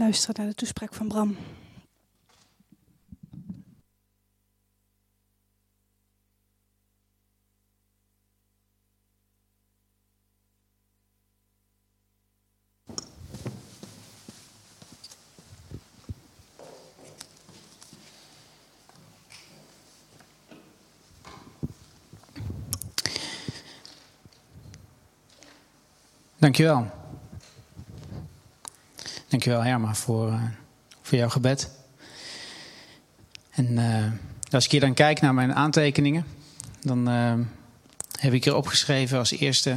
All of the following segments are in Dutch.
luisteren naar de toespraak van Bram. Dankjewel. Dankjewel Herma voor jouw gebed. En als ik hier dan kijk naar mijn aantekeningen, dan heb ik hier opgeschreven als eerste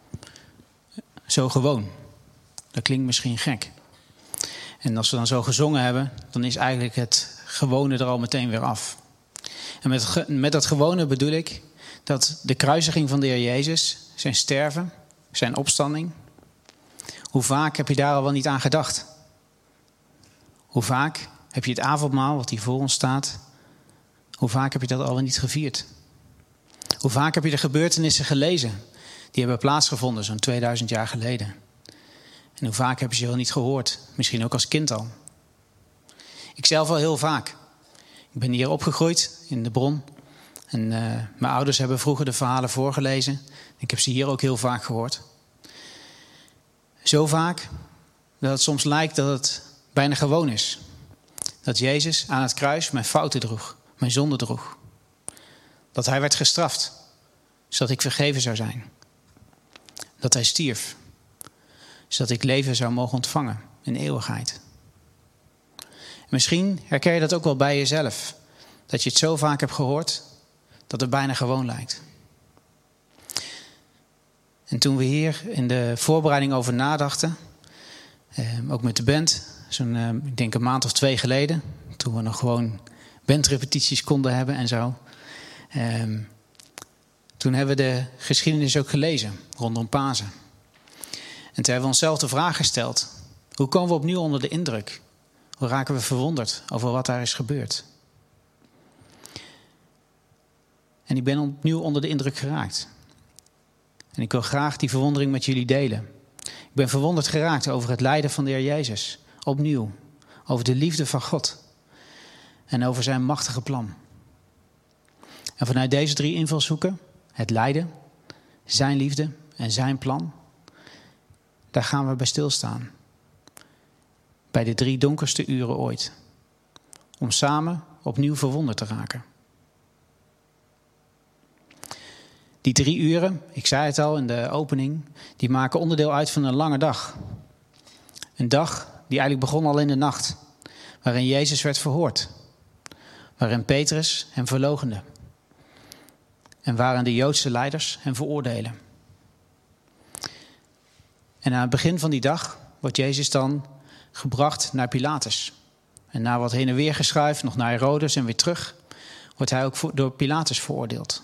zo gewoon. Dat klinkt misschien gek. En als we dan zo gezongen hebben, dan is eigenlijk het gewone er al meteen weer af. En met dat gewone bedoel ik dat de kruisiging van de Heer Jezus, zijn sterven, zijn opstanding, hoe vaak heb je daar al wel niet aan gedacht? Hoe vaak heb je het avondmaal, wat hier voor ons staat, hoe vaak heb je dat al wel niet gevierd? Hoe vaak heb je de gebeurtenissen gelezen die hebben plaatsgevonden zo'n 2000 jaar geleden? En hoe vaak heb je ze wel niet gehoord? Misschien ook als kind al. Ik zelf al heel vaak. Ik ben hier opgegroeid in de Bron. En mijn ouders hebben vroeger de verhalen voorgelezen. Ik heb ze hier ook heel vaak gehoord. Zo vaak dat het soms lijkt dat het bijna gewoon is. Dat Jezus aan het kruis mijn fouten droeg, mijn zonde droeg. Dat hij werd gestraft, zodat ik vergeven zou zijn. Dat hij stierf, zodat ik leven zou mogen ontvangen in eeuwigheid. Misschien herken je dat ook wel bij jezelf. Dat je het zo vaak hebt gehoord dat het bijna gewoon lijkt. En toen we hier in de voorbereiding over nadachten, ook met de band, zo'n ik denk een maand of 2 geleden, toen we nog gewoon bandrepetities konden hebben en zo. Toen hebben we de geschiedenis ook gelezen rondom Pasen. En toen hebben we onszelf de vraag gesteld: hoe komen we opnieuw onder de indruk? Hoe raken we verwonderd over wat daar is gebeurd? En ik ben opnieuw onder de indruk geraakt. En ik wil graag die verwondering met jullie delen. Ik ben verwonderd geraakt over het lijden van de Heer Jezus. Opnieuw. Over de liefde van God. En over zijn machtige plan. En vanuit deze 3 invalshoeken, het lijden, zijn liefde en zijn plan, daar gaan we bij stilstaan. Bij de 3 donkerste uren ooit. Om samen opnieuw verwonderd te raken. Die 3 uren, ik zei het al in de opening, die maken onderdeel uit van een lange dag. Een dag die eigenlijk begon al in de nacht, waarin Jezus werd verhoord. Waarin Petrus hem verloochende. En waarin de Joodse leiders hem veroordelen. En aan het begin van die dag wordt Jezus dan gebracht naar Pilatus. En na wat heen en weer geschuift, nog naar Herodes en weer terug, wordt hij ook door Pilatus veroordeeld.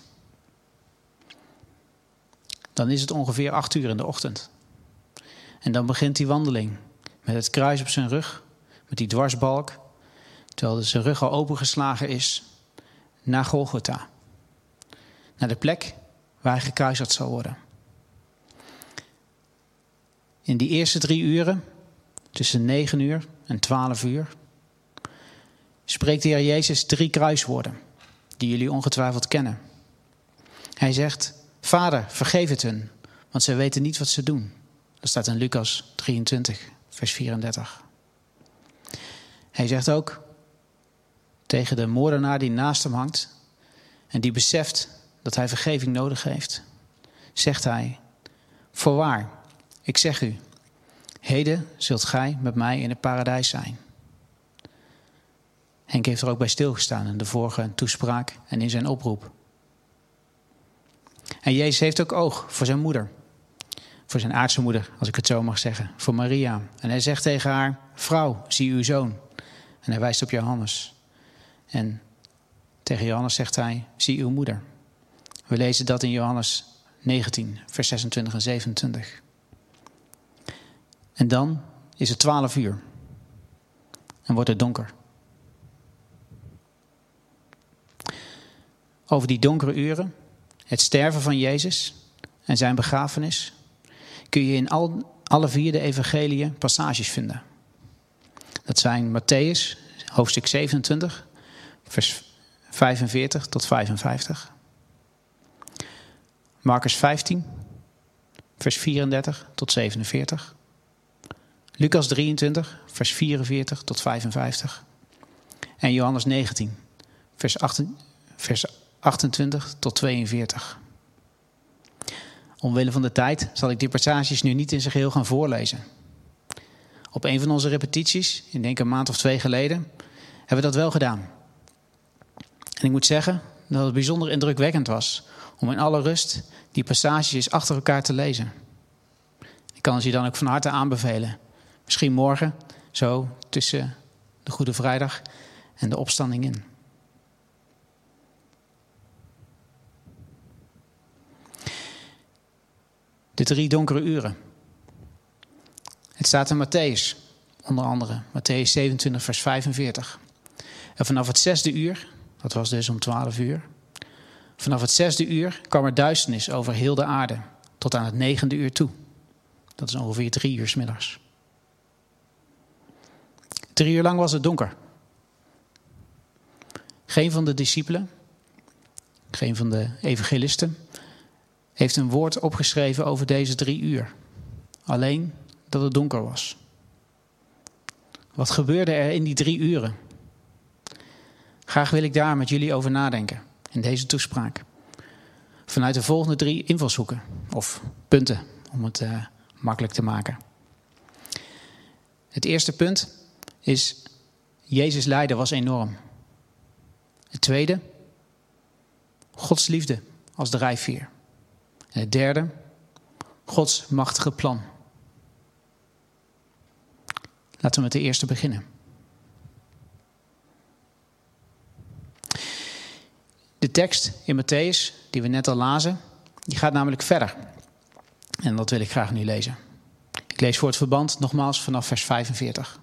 Dan is het ongeveer 8 uur in de ochtend. En dan begint die wandeling met het kruis op zijn rug, met die dwarsbalk, terwijl zijn rug al opengeslagen is, naar Golgotha. Naar de plek waar hij gekruisigd zal worden. In die eerste 3 uren, tussen 9 uur en 12 uur, spreekt de Heer Jezus 3 kruiswoorden, die jullie ongetwijfeld kennen. Hij zegt: Vader, vergeef het hun, want zij weten niet wat ze doen. Dat staat in Lucas 23, vers 34. Hij zegt ook tegen de moordenaar die naast hem hangt en die beseft dat hij vergeving nodig heeft, zegt hij: Voorwaar, ik zeg u, heden zult gij met mij in het paradijs zijn. Henk heeft er ook bij stilgestaan in de vorige toespraak en in zijn oproep. En Jezus heeft ook oog voor zijn moeder. Voor zijn aardse moeder, als ik het zo mag zeggen. Voor Maria. En hij zegt tegen haar: Vrouw, zie uw zoon. En hij wijst op Johannes. En tegen Johannes zegt hij: Zie uw moeder. We lezen dat in Johannes 19, vers 26 en 27. En dan is het 12 uur. En wordt het donker. Over die donkere uren, het sterven van Jezus en zijn begrafenis, kun je in alle 4 de evangeliën passages vinden. Dat zijn Mattheüs, hoofdstuk 27, vers 45 tot 55. Marcus 15, vers 34 tot 47. Lucas 23, vers 44 tot 55. En Johannes 19, vers 28 tot 42. Omwille van de tijd zal ik die passages nu niet in zijn geheel gaan voorlezen. Op een van onze repetities, ik denk een maand of 2 geleden, hebben we dat wel gedaan. En ik moet zeggen dat het bijzonder indrukwekkend was om in alle rust die passages achter elkaar te lezen. Ik kan het je dan ook van harte aanbevelen. Misschien morgen, zo tussen de Goede Vrijdag en de opstanding in. De 3 donkere uren. Het staat in Mattheüs, onder andere. Mattheüs 27, vers 45. En vanaf het 6e uur, dat was dus om 12 uur. Vanaf het 6e uur kwam er duisternis over heel de aarde. Tot aan het 9e uur toe. Dat is ongeveer 3 uur 's middags. 3 uur lang was het donker. Geen van de discipelen, geen van de evangelisten, heeft een woord opgeschreven over deze 3 uur. Alleen dat het donker was. Wat gebeurde er in die 3 uren? Graag wil ik daar met jullie over nadenken in deze toespraak. Vanuit de volgende 3 invalshoeken, of punten, om het makkelijk te maken. Het eerste punt is, Jezus lijden was enorm. Het tweede, Gods liefde als drijfveer. En het derde, Gods machtige plan. Laten we met de eerste beginnen. De tekst in Mattheüs, die we net al lazen, die gaat namelijk verder. En dat wil ik graag nu lezen. Ik lees voor het verband nogmaals vanaf vers 45.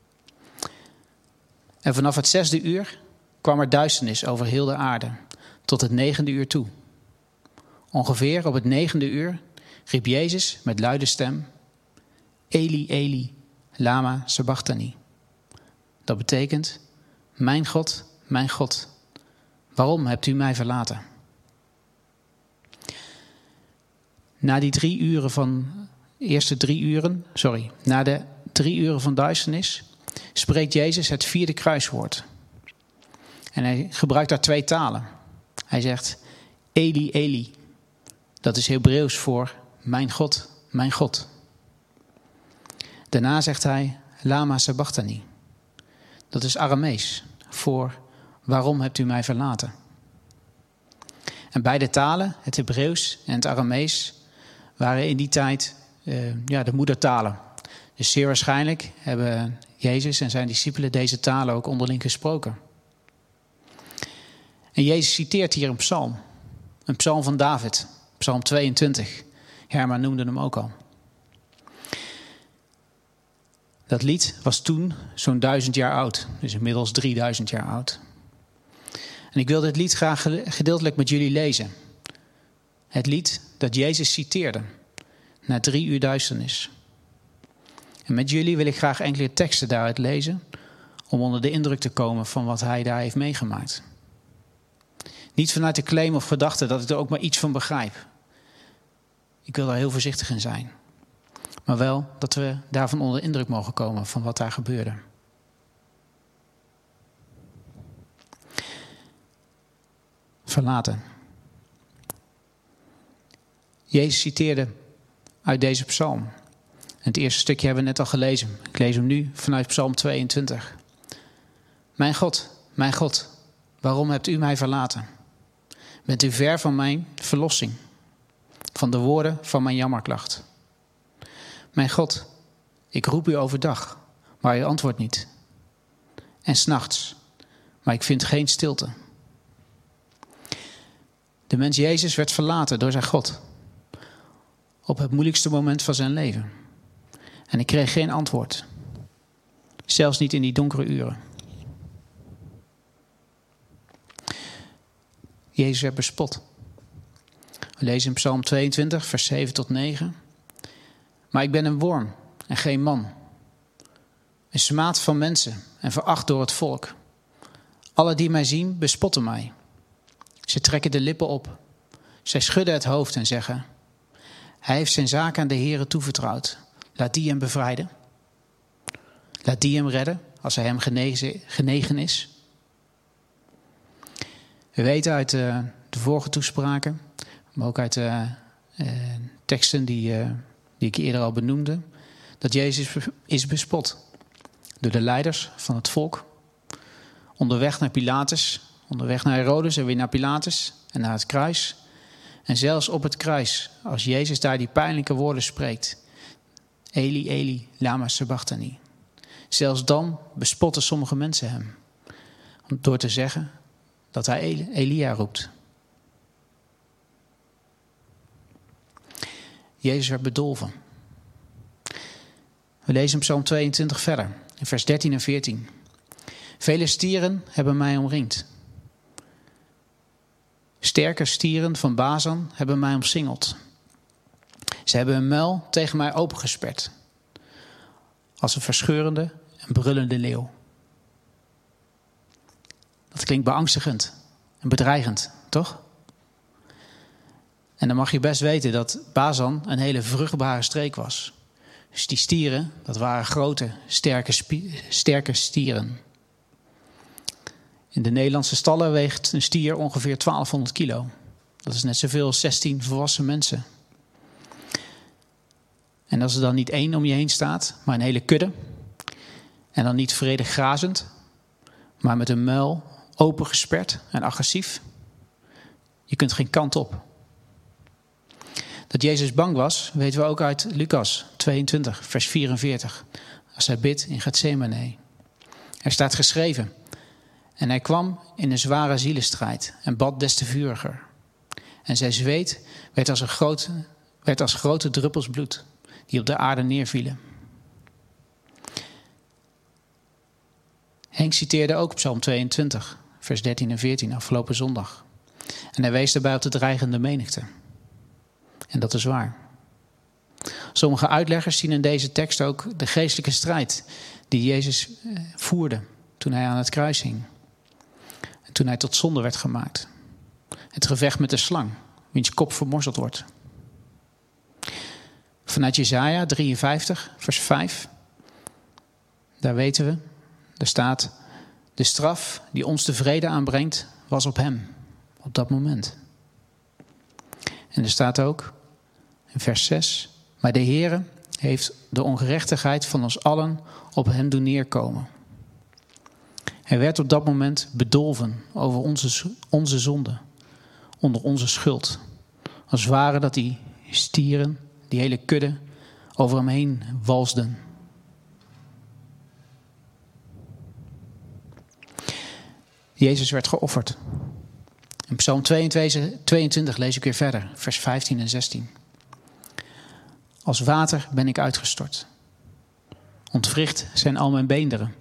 En vanaf het 6e uur kwam er duisternis over heel de aarde, tot het 9e uur toe. Ongeveer op het 9e uur riep Jezus met luide stem: Eli, Eli, lama sabachthani. Dat betekent: mijn God, waarom hebt u mij verlaten? Na de 3 uren van duisternis spreekt Jezus het 4e kruiswoord. En hij gebruikt daar 2 talen. Hij zegt: Eli, Eli. Dat is Hebreeuws voor mijn God. Daarna zegt hij lama sabachthani. Dat is Aramees voor waarom hebt u mij verlaten? En beide talen, het Hebreeuws en het Aramees, waren in die tijd de moedertalen. Dus zeer waarschijnlijk hebben Jezus en zijn discipelen deze talen ook onderling gesproken. En Jezus citeert hier een psalm van David, psalm 22. Herman noemde hem ook al. Dat lied was toen zo'n 1000 jaar oud, dus inmiddels 3000 jaar oud. En ik wil dit lied graag gedeeltelijk met jullie lezen. Het lied dat Jezus citeerde na 3 uur duisternis. En met jullie wil ik graag enkele teksten daaruit lezen om onder de indruk te komen van wat hij daar heeft meegemaakt. Niet vanuit de claim of gedachte dat ik er ook maar iets van begrijp. Ik wil daar heel voorzichtig in zijn. Maar wel dat we daarvan onder de indruk mogen komen van wat daar gebeurde. Verlaten. Jezus citeerde uit deze psalm. Het eerste stukje hebben we net al gelezen. Ik lees hem nu vanuit psalm 22. Mijn God, waarom hebt u mij verlaten? Bent u ver van mijn verlossing? Van de woorden van mijn jammerklacht? Mijn God, ik roep u overdag, maar u antwoordt niet. En 's nachts, maar ik vind geen stilte. De mens Jezus werd verlaten door zijn God. Op het moeilijkste moment van zijn leven. En ik kreeg geen antwoord. Zelfs niet in die donkere uren. Jezus werd bespot. We lezen in Psalm 22, vers 7 tot 9. Maar ik ben een worm en geen man. Een smaad van mensen en veracht door het volk. Alle die mij zien, bespotten mij. Ze trekken de lippen op. Zij schudden het hoofd en zeggen: Hij heeft zijn zaak aan de Heere toevertrouwd. Laat die hem bevrijden. Laat die hem redden als hij hem genegen is. We weten uit de vorige toespraken, maar ook uit de teksten die ik eerder al benoemde, dat Jezus is bespot door de leiders van het volk. Onderweg naar Pilatus, onderweg naar Herodes en weer naar Pilatus en naar het kruis. En zelfs op het kruis, als Jezus daar die pijnlijke woorden spreekt: Eli, Eli, lama sabachthani. Zelfs dan bespotten sommige mensen hem, door te zeggen dat hij Elia roept. Jezus werd bedolven. We lezen Psalm 22 verder, in vers 13 en 14. Vele stieren hebben mij omringd. Sterke stieren van Bazan hebben mij omsingeld. Ze hebben hun muil tegen mij opengesperd, als een verscheurende en brullende leeuw. Dat klinkt beangstigend en bedreigend, toch? En dan mag je best weten dat Bazan een hele vruchtbare streek was. Dus die stieren, dat waren grote, sterke stieren. In de Nederlandse stallen weegt een stier ongeveer 1200 kilo. Dat is net zoveel als 16 volwassen mensen. En als er dan niet één om je heen staat, maar een hele kudde. En dan niet vredig grazend, maar met een muil opengesperd en agressief. Je kunt geen kant op. Dat Jezus bang was, weten we ook uit Lucas 22, vers 44. Als hij bidt in Getsemane. Er staat geschreven: En hij kwam in een zware zielenstrijd en bad des te vuriger. En zijn zweet werd als grote druppels bloed, die op de aarde neervielen. Henk citeerde ook Psalm 22, vers 13 en 14 afgelopen zondag. En hij wees daarbij op de dreigende menigte. En dat is waar. Sommige uitleggers zien in deze tekst ook de geestelijke strijd die Jezus voerde toen hij aan het kruis hing. En toen hij tot zonde werd gemaakt. Het gevecht met de slang, wiens kop vermorzeld wordt. Vanuit Jesaja 53, vers 5. Daar weten we, daar staat: de straf die ons de vrede aanbrengt, was op hem, op dat moment. En er staat ook in vers 6: maar de Heere heeft de ongerechtigheid van ons allen op hem doen neerkomen. Hij werd op dat moment bedolven over onze zonde, onder onze schuld. Als ware dat die stieren, die hele kudde, over hem heen walsden. Jezus werd geofferd. In Psalm 22 lees ik weer verder, vers 15 en 16. Als water ben ik uitgestort. Ontwricht zijn al mijn beenderen.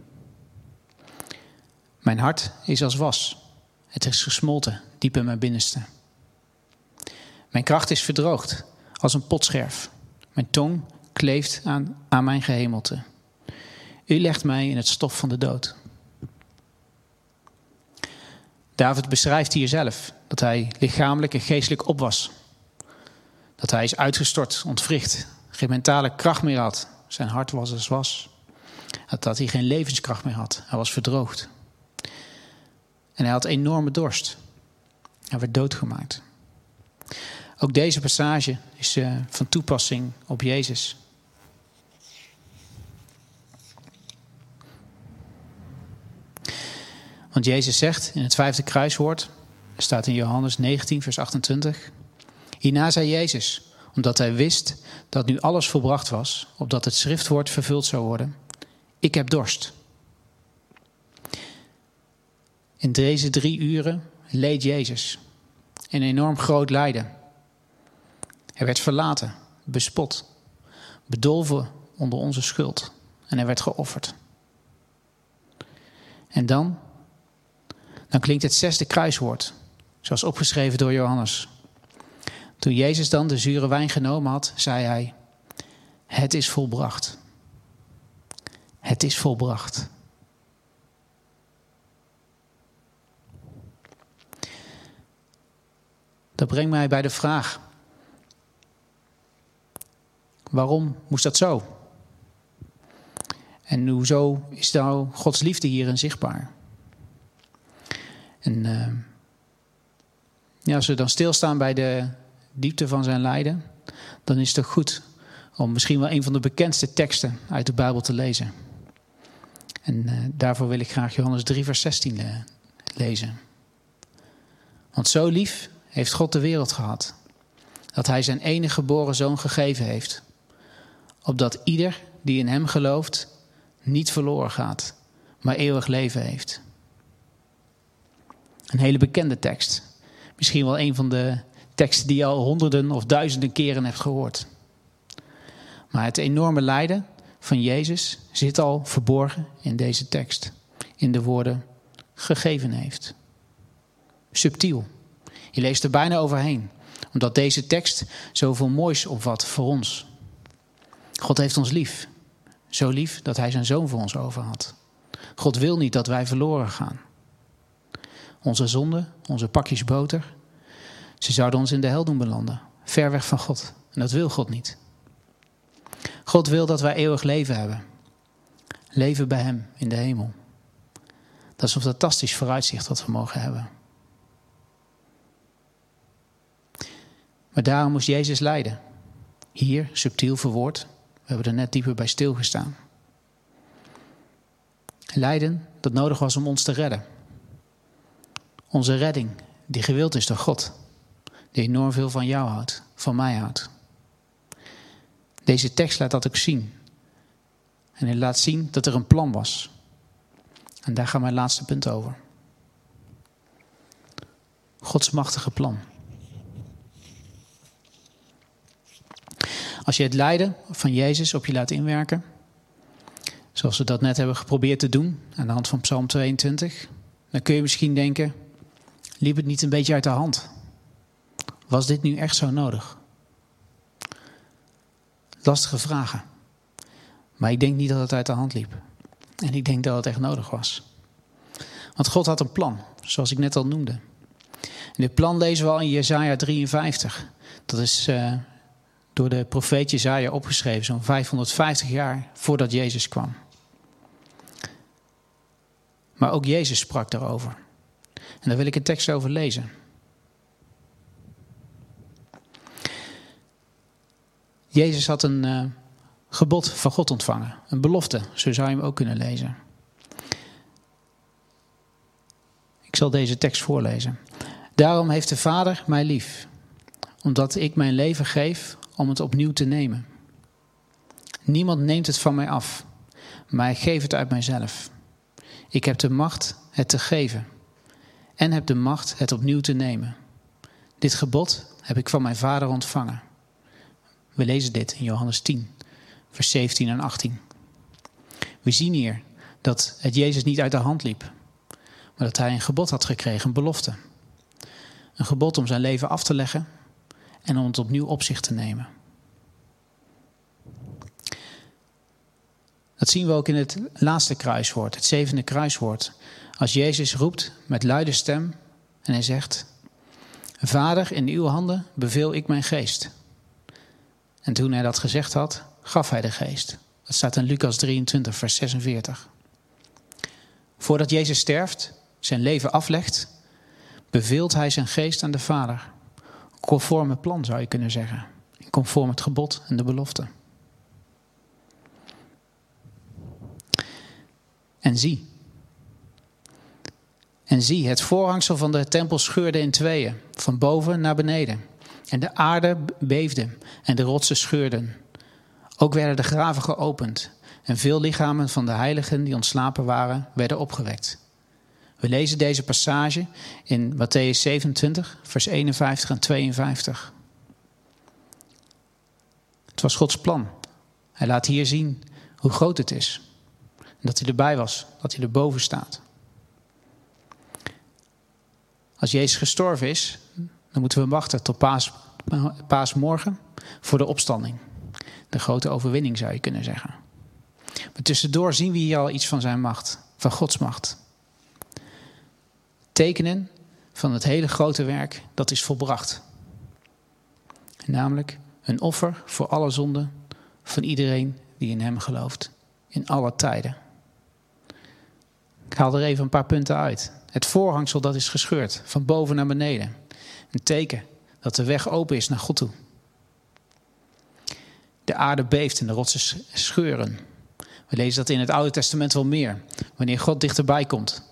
Mijn hart is als was. Het is gesmolten diep in mijn binnenste. Mijn kracht is verdroogd als een potscherf. Mijn tong kleeft aan mijn gehemelte. U legt mij in het stof van de dood. David beschrijft hier zelf dat hij lichamelijk en geestelijk op was. Dat hij is uitgestort, ontwricht, geen mentale kracht meer had. Zijn hart was als was. Dat hij geen levenskracht meer had. Hij was verdroogd. En hij had enorme dorst. Hij werd doodgemaakt. Ook deze passage is van toepassing op Jezus. Want Jezus zegt in het 5e kruiswoord, staat in Johannes 19, vers 28. Hierna zei Jezus, omdat hij wist dat nu alles volbracht was, opdat het schriftwoord vervuld zou worden: ik heb dorst. In deze 3 uren leed Jezus. Een enorm groot lijden. Hij werd verlaten, bespot, bedolven onder onze schuld. En hij werd geofferd. En dan klinkt het 6e kruiswoord, zoals opgeschreven door Johannes. Toen Jezus dan de zure wijn genomen had, zei hij: het is volbracht. Het is volbracht. Dat brengt mij bij de vraag: waarom moest dat zo? En hoezo is nou Gods liefde hierin zichtbaar? En als we dan stilstaan bij de diepte van zijn lijden, dan is het toch goed om misschien wel een van de bekendste teksten uit de Bijbel te lezen. En daarvoor wil ik graag Johannes 3 vers 16 lezen. Want zo lief heeft God de wereld gehad, dat hij zijn enige geboren zoon gegeven heeft, opdat ieder die in hem gelooft niet verloren gaat, maar eeuwig leven heeft. Een hele bekende tekst. Misschien wel een van de teksten die je al honderden of duizenden keren hebt gehoord. Maar het enorme lijden van Jezus zit al verborgen in deze tekst. In de woorden gegeven heeft. Subtiel. Je leest er bijna overheen. Omdat deze tekst zoveel moois opvat voor ons. God heeft ons lief. Zo lief dat hij zijn zoon voor ons over had. God wil niet dat wij verloren gaan. Onze zonden, onze pakjes boter, ze zouden ons in de hel doen belanden. Ver weg van God. En dat wil God niet. God wil dat wij eeuwig leven hebben. Leven bij hem in de hemel. Dat is een fantastisch vooruitzicht dat we mogen hebben. Maar daarom moest Jezus lijden. Hier, subtiel verwoord. We hebben er net dieper bij stilgestaan. Lijden dat nodig was om ons te redden. Onze redding, die gewild is door God. Die enorm veel van jou houdt, van mij houdt. Deze tekst laat dat ook zien. En hij laat zien dat er een plan was. En daar gaat mijn laatste punt over. Gods machtige plan. Als je het lijden van Jezus op je laat inwerken, zoals we dat net hebben geprobeerd te doen aan de hand van Psalm 22, dan kun je misschien denken, liep het niet een beetje uit de hand? Was dit nu echt zo nodig? Lastige vragen. Maar ik denk niet dat het uit de hand liep. En ik denk dat het echt nodig was. Want God had een plan, zoals ik net al noemde. En dit plan lezen we al in Jesaja 53. Dat is door de profeet Jesaja opgeschreven, zo'n 550 jaar voordat Jezus kwam. Maar ook Jezus sprak daarover. En daar wil ik een tekst over lezen. Jezus had een gebod van God ontvangen. Een belofte, zo zou je hem ook kunnen lezen. Ik zal deze tekst voorlezen. Daarom heeft de Vader mij lief, omdat ik mijn leven geef om het opnieuw te nemen. Niemand neemt het van mij af, maar ik geef het uit mijzelf. Ik heb de macht het te geven en heb de macht het opnieuw te nemen. Dit gebod heb ik van mijn Vader ontvangen. We lezen dit in Johannes 10, vers 17 en 18. We zien hier dat het Jezus niet uit de hand liep, maar dat hij een gebod had gekregen, een belofte. Een gebod om zijn leven af te leggen en om het opnieuw op zich te nemen. Dat zien we ook in het laatste kruiswoord, het 7e kruiswoord. Als Jezus roept met luide stem en hij zegt: Vader, in uw handen beveel ik mijn geest. En toen hij dat gezegd had, gaf hij de geest. Dat staat in Lucas 23, vers 46. Voordat Jezus sterft, zijn leven aflegt, beveelt hij zijn geest aan de Vader. Conform het plan zou je kunnen zeggen. Conform het gebod en de belofte. En zie, het voorhangsel van de tempel scheurde in tweeën, van boven naar beneden. En de aarde beefde en de rotsen scheurden. Ook werden de graven geopend en veel lichamen van de heiligen die ontslapen waren, werden opgewekt. We lezen deze passage in Mattheüs 27, vers 51 en 52. Het was Gods plan. Hij laat hier zien hoe groot het is. En dat hij erbij was, dat hij erboven staat. Als Jezus gestorven is, dan moeten we wachten tot paasmorgen voor de opstanding. De grote overwinning zou je kunnen zeggen. Maar tussendoor zien we hier al iets van zijn macht, van Gods macht. Tekenen van het hele grote werk dat is volbracht. Namelijk een offer voor alle zonden van iedereen die in hem gelooft. In alle tijden. Ik haal er even een paar punten uit. Het voorhangsel dat is gescheurd, van boven naar beneden. Een teken dat de weg open is naar God toe. De aarde beeft en de rotsen scheuren. We lezen dat in het Oude Testament wel meer. Wanneer God dichterbij komt.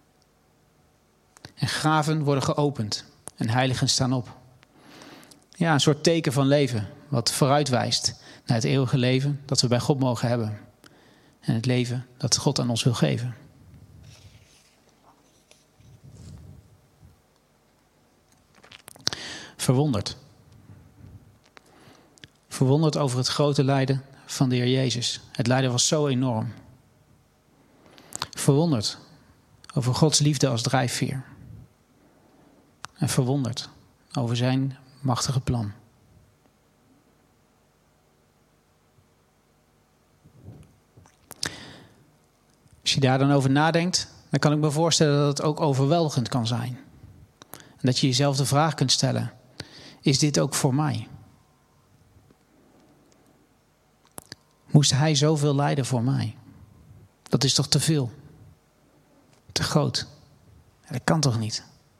En graven worden geopend. En heiligen staan op. Ja, een soort teken van leven. Wat vooruitwijst naar het eeuwige leven dat we bij God mogen hebben. En het leven dat God aan ons wil geven. Verwonderd. Verwonderd over het grote lijden van de Heer Jezus. Het lijden was zo enorm. Verwonderd over Gods liefde als drijfveer. En verwonderd over zijn machtige plan. Als je daar dan over nadenkt, dan kan ik me voorstellen dat het ook overweldigend kan zijn. En dat je jezelf de vraag kunt stellen, is dit ook voor mij? Moest hij zoveel lijden voor mij? Dat is toch te veel? Te groot? Dat kan toch niet?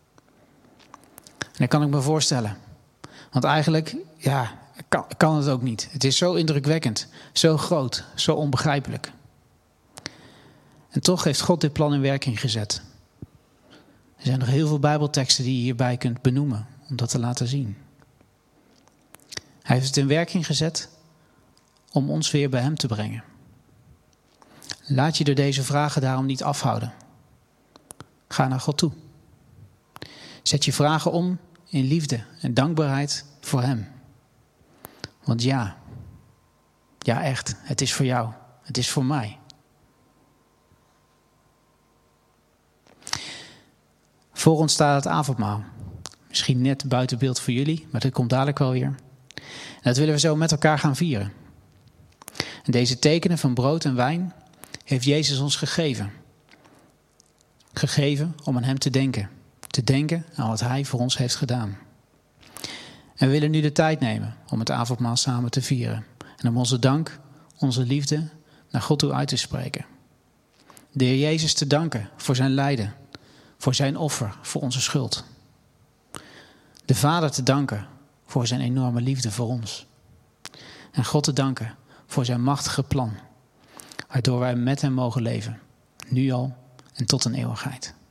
En dat kan ik me voorstellen. Want eigenlijk, kan het ook niet. Het is zo indrukwekkend, zo groot, zo onbegrijpelijk. En toch heeft God dit plan in werking gezet. Er zijn nog heel veel Bijbelteksten die je hierbij kunt benoemen, om dat te laten zien. Hij heeft het in werking gezet om ons weer bij hem te brengen. Laat je door deze vragen daarom niet afhouden. Ga naar God toe. Zet je vragen om in liefde en dankbaarheid voor hem. Want ja echt, het is voor jou. Het is voor mij. Voor ons staat het avondmaal. Misschien net buiten beeld voor jullie, maar dat komt dadelijk wel weer. En dat willen we zo met elkaar gaan vieren. En deze tekenen van brood en wijn heeft Jezus ons gegeven. Gegeven om aan hem te denken. Te denken aan wat hij voor ons heeft gedaan. En we willen nu de tijd nemen om het avondmaal samen te vieren. En om onze dank, onze liefde naar God toe uit te spreken. De Heer Jezus te danken voor zijn lijden. Voor zijn offer, voor onze schuld. De Vader te danken voor zijn enorme liefde voor ons. En God te danken voor zijn machtige plan. Waardoor wij met hem mogen leven. Nu al en tot een eeuwigheid.